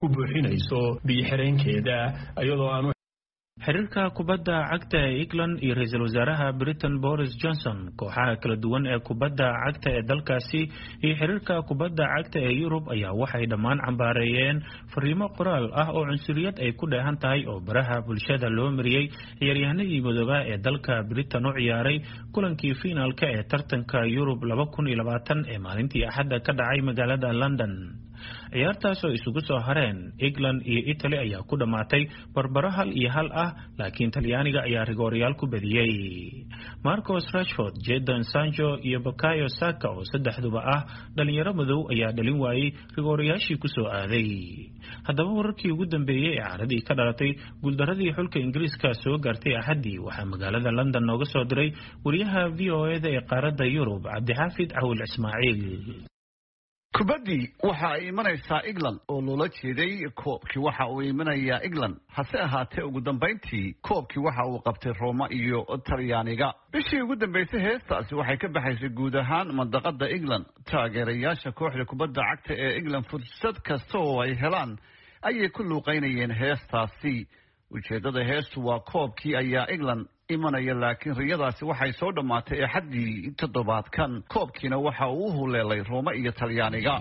ku buuxinayso biyo-xireenkeeda iyadoo aanu xiriirka kubadda cagta ee England iyo ra'iisul wasaaraha Britain Boris Johnson kooxaha kala duwan ee kubadda cagta ee dalkaasi iyo xiriirka kubadda cagta ee Yurub ayaa waxay dhammaan cambaareeyeen fariimo qoraal ah oo cunsuriyad ay ku dheehan tahay oo baraha bulshada loo mariyay ciyaaryahanadii madooba ee dalka Britain u ciyaaray kulankii finaalka ee tartanka Yurub 2020 ee maalintii Axadda ka dhacay magaalada London. ciyaartaas oo isugu soo hareen England iyo Italy ayaa ku dhamaatay barbaro 1-1 ah laakiin Talyaaniga ayaa rigoorayaal ku badiyay. Marcus Rashford, Jadon Sancho iyo Bukayo Saka oo saddexduba ah dhalinyaro madow ayaa dhalin waayay rigoorayaashii ku soo aaday. haddaba wararkii ugu dambeeyay ee caaradii ka dhalatay guuldaradii xulka Ingiriiska soo gaartay Axadii waxaa magaalada London nooga soo diray wariyaha VOA-da ee qaaradda Yurub Cabdixaafid Cawil Ismaaciil. kubadii waxa ay imanaysaa England oo loola jeeday koobkii waxa uu imanayaa England hase ahaatee ugu dambeyntii koobkii waxa uu qabtay Roma iyo Talyaaniga bishii ugu dambeysay heestaasi waxay ka baxaysay guud ahaan mandaqada England taageerayaasha kooxda kubadda cagta ee England fursad kasta oo ay helaan ayay ku luuqeynayeen heestaasi ujeedada heestu waa koobkii ayaa England imanaya laakiin riyadaasi waxay soo dhamaatay Axadii toddobaadkan koobkiina waxa uu huleelay Roma iyo Talyaaniga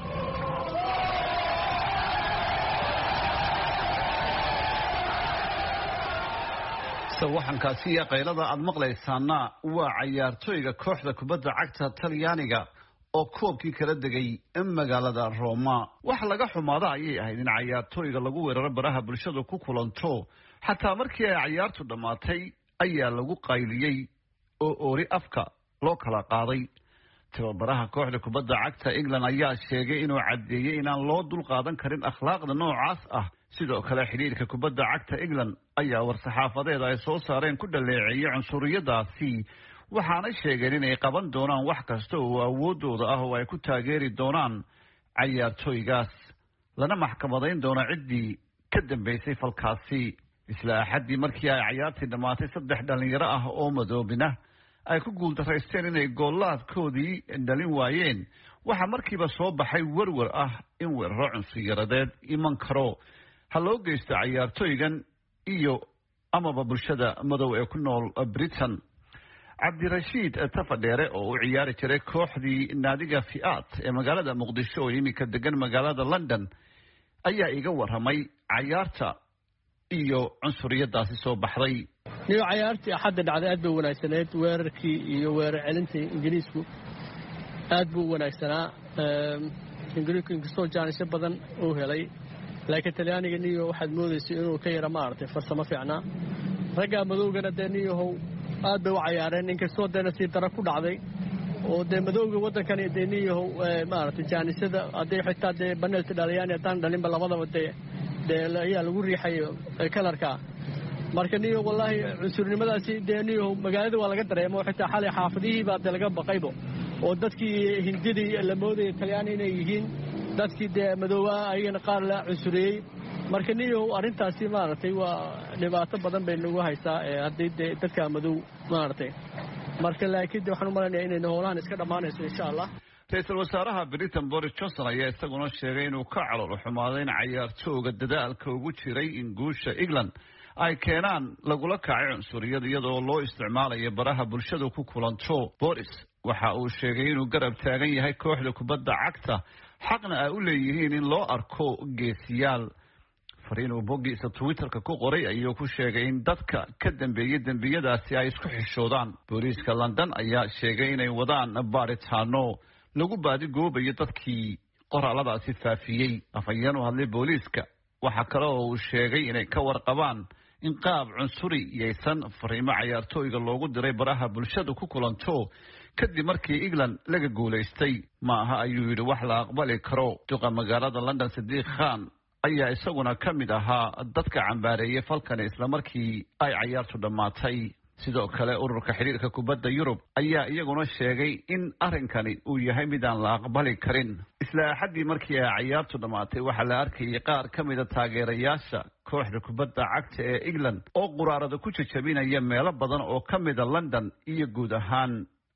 sawaxankaasi qaylada aad maqlaysaana waa ciyaartooyga kooxda kubadda cagta Talyaaniga oo koobkii kala degay magaalada Roma wax laga xumaada ayay ahayd in ciyaartooyga lagu weeraro baraha bulshada ku kulanto xataa markii ay ciyaartu dhamaatay ayaa lagu qayliyay oo oori afka loo kala qaaday tababaraha kooxda kubadda cagta England ayaa sheegay inuu cadeeyay inaan loo dul qaadan karin akhlaaqda noocaas ah sidoo kale xiriirka kubadda cagta England ayaa war-saxaafadeed ay soo saareen ku dhaleeceeyay cunsuriyadaasi waxaana sheegeen inay qaban doonaan wax kasta oo awoodooda ah oo ay ku taageeri doonaan ciyaartooygaas lana maxkamadayn doona ciddii ka dambeysay falkaasi isla Axadii markii ay ciyaartii dhamaatay 3 dhalinyaro ah oo madoobina ay ku guuldareysteen inay goolaadkoodii dhalin waayeen waxa markiiba soo baxay warwar ah in weeraro cunsuriyadeed iman karo ha loo geysto ciyaartooygan iyo amaba bulshada madow ee ku nool Britain. Cabdirashiid Tafadheere oo u ciyaari jiray kooxdii naadiga Fiat ee magaalada Muqdisho oo imika degan magaalada London ayaa iga waramay ciyaarta iyo cunsuriyadaasi soo baxday. niyo ciyaartii Axadda dhacday aad bay wanaagsaneed weerarkii iyo weerar celintii Ingiriisku aad buu wanaagsanaa Ingiriisku inkastoo jaanisyo badan uu helay laakiin Talyaaniga niyo waxaad moodaysaa inuu ka yara maartay farsamo fiicnaa ragga madowgana niyo aad bay u ciyaareen inkastoo si dara ku dhacday oo madowga wadankani niyo maartay jaanisada haday xitaa penalty dhaliyaan tan dhalinba labadaba ayaa lagu riixay kalarka marka niyo wallahi cunsurnimadaasi niyo magaalada waa laga dareemo xitaa xalay xaafadihii baa laga baqaybo oo dadkii hindidii la moodayay Talyaani inay yihiin dadkii madowga ayagana qaar la cunsuriyay marka niyo arintaasi maartay waa dhibaato badan bay nagu haysaa hadii dadka madow maartay marka laakiin waxaan u maleynayaa inay howlahan iska dhamaanayso insha Allah. ra'iisul wasaaraha Britain Boris Johnson ayaa isaguna sheegay inuu ka calool xumaaday in ciyaartooyga dadaalka ugu jiray in guusha England ay keenaan lagula kacay cunsuriyad iyadoo loo isticmaalayo baraha bulshada ku kulanto. Boris waxa uu sheegay inuu garab taagan yahay kooxda kubadda cagta xaqna ay u leeyihiin in loo arko geesiyaal. fariin uu boggiisa Twitterka ku qoray ayuu ku sheegay in dadka ka dambeeyay dambiyadaasi ay isku xishoodaan. booliiska London ayaa sheegay inay wadaan baaritaano lagu baadi goobayo dadkii qoraaladaasi faafiyay. afayeen u hadlay booliiska waxa kale oo uu sheegay inay ka warqabaan in qaab cunsuri yeysan fariimo ciyaartooyga loogu diray baraha bulshada ku kulanto kadib markii England laga guuleystay. ma aha ayuu yidhi wax la aqbali karo. duqa magaalada London Sadiq Khan ayaa isaguna ka mid ahaa dadka cambaareeyay falkan isla markii ay ciyaartu dhamaatay. sidoo kale ururka xiriirka kubadda Yurub ayaa iyaguna sheegay in arrinkani uu yahay mid aan la aqbali karin. isla Axadii markii ay ciyaartu dhamaatay waxa la arkayay qaar ka mid ah taageerayaasha kooxda kubadda cagta ee England oo quraarada ku jajabinaya meelo badan oo ka mid ah London iyo guud ahaan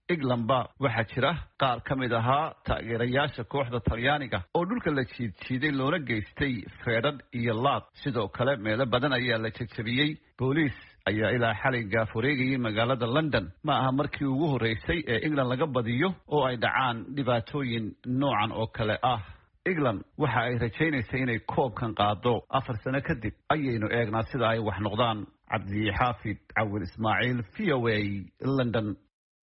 Englandba waxaa jira qaar ka mid ahaa taageerayaasha kooxda Talyaaniga oo dhulka la jiiday loona geystay feedhad iyo laad sidoo kale meelo badan ayaa la jajabiyey booliis ayaa ilaa xalay gaafureegayay magaalada London ma aha markii ugu horeysay ee England laga badiyo oo ay dhacaan dhibaatooyin noocan oo kale ah England waxa ay rajaynaysaa inay koobkan qaado 4 sano kadib ayaynu eegnaa sida ay wax noqdaan Cabdi Xaafid Cawil Ismaaciil VOA London